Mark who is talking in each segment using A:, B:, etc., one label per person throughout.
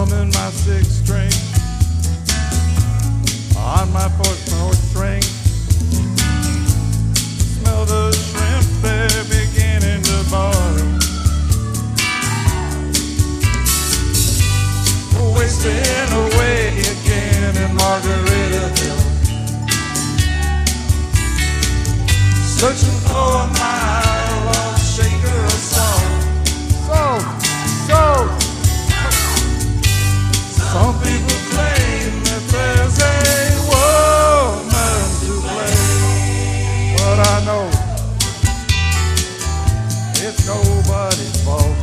A: strumming my six string on my fourth string. Smell the shrimp, they're beginning to boil. Wasting away again in Margaritaville, searching for a mile of shaker of salt. Salt. Some people claim that there's a woman to blame, but I know it's nobody's fault.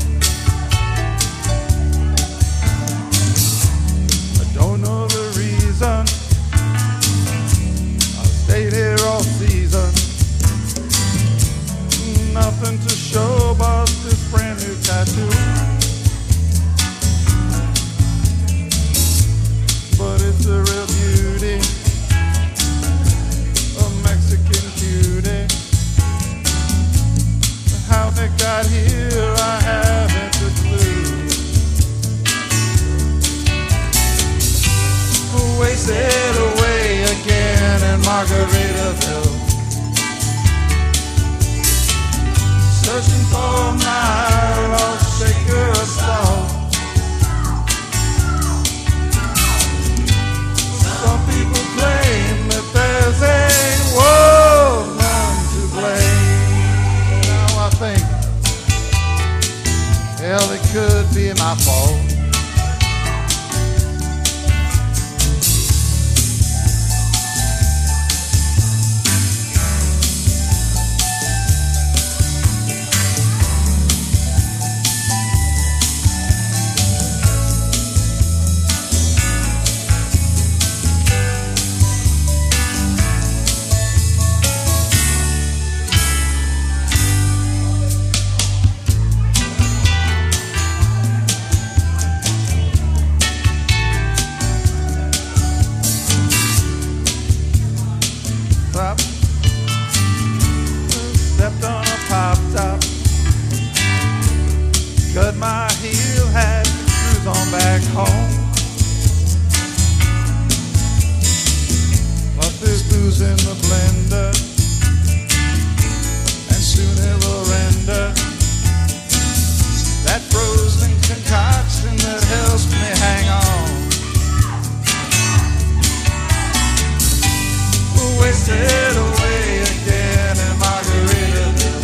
A: I don't know the reason I stayed here all season. Nothing to show but this brand new tattoo. But it's a real beauty, a Mexican cutie. How they got here, I haven't a clue. Wasted away again in Margaritaville, searching for a mile of shaker of salt. Some people claim that there's a woman to blame. Now I think, hell, it could be my fault. Stepped on a pop top, cut my heel, had to cruise on back home. But there's booze in the blender, and soon it will render that frozen concoction that helps me hang on. Wasted away again in Margaritaville,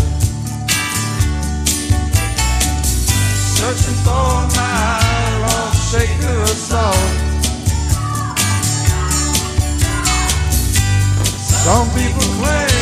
A: searching for a mile of shaker of salt. Some people claim